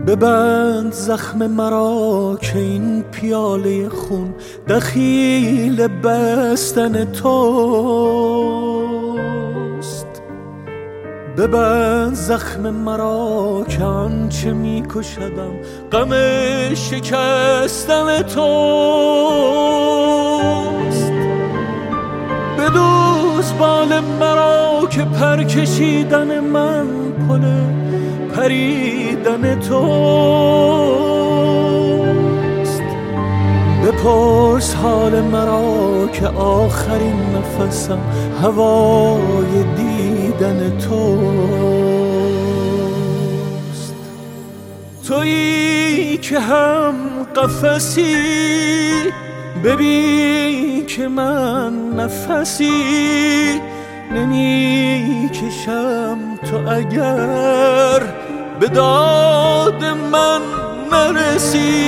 ببند زخم مرا که این پیاله خون دخیل بستن توست. ببند زخم مرا که آنچه میکشدم غم شکستن توست. بدوز بال مرا که پر کشیدن من پل پریدن توست. بپرس حال مرا که آخرین نفسم هوای دیدن توست. تویی که هم قفسی ببین که من نفسی نمی کشم. تو اگر به داد من نرسی،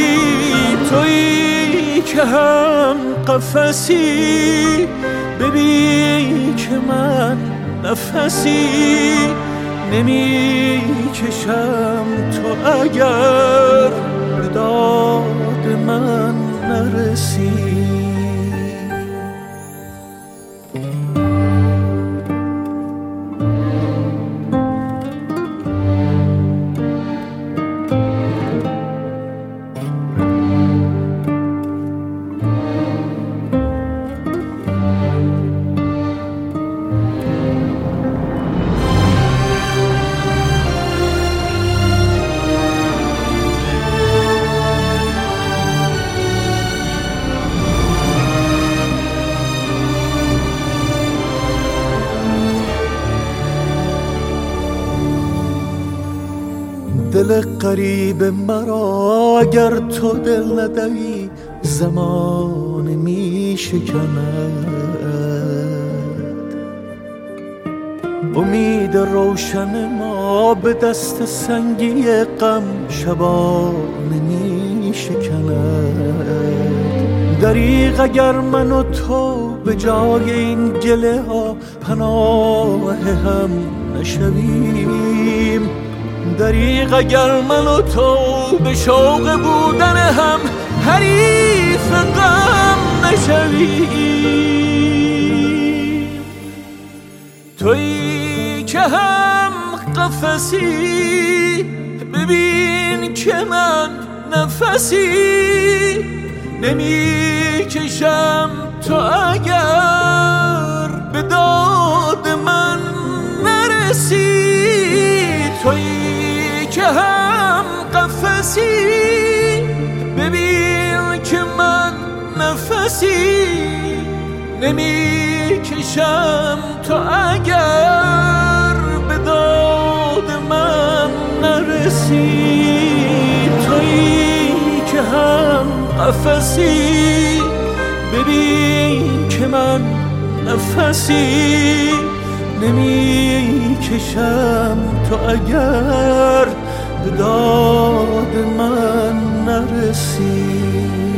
تویی که هم قفسی ببین که من نفسی نمی کشم. تو اگر به داد من نرسی. دل غریب مرا اگر تو دل ندهی زمان می شکند. امید روشن ما به دست سنگی غم شبانه می شکند. دریغ اگر من و تو به جای این گله ها پناه هم نشویم. دریغ اگر من و تو به شوق بودن هم حریف غم نشویم. تویی که هم قفسی ببین که من نفسی نمی کشم. تو اگر به داد من نرسی، تویی که هم قفسی ببین که من نفسی نمی کشم. تو اگر به داد من نرسی، تویی که هم قفسی ببین که من نفسی نمی کشم. تو اگر به داد من نرسی.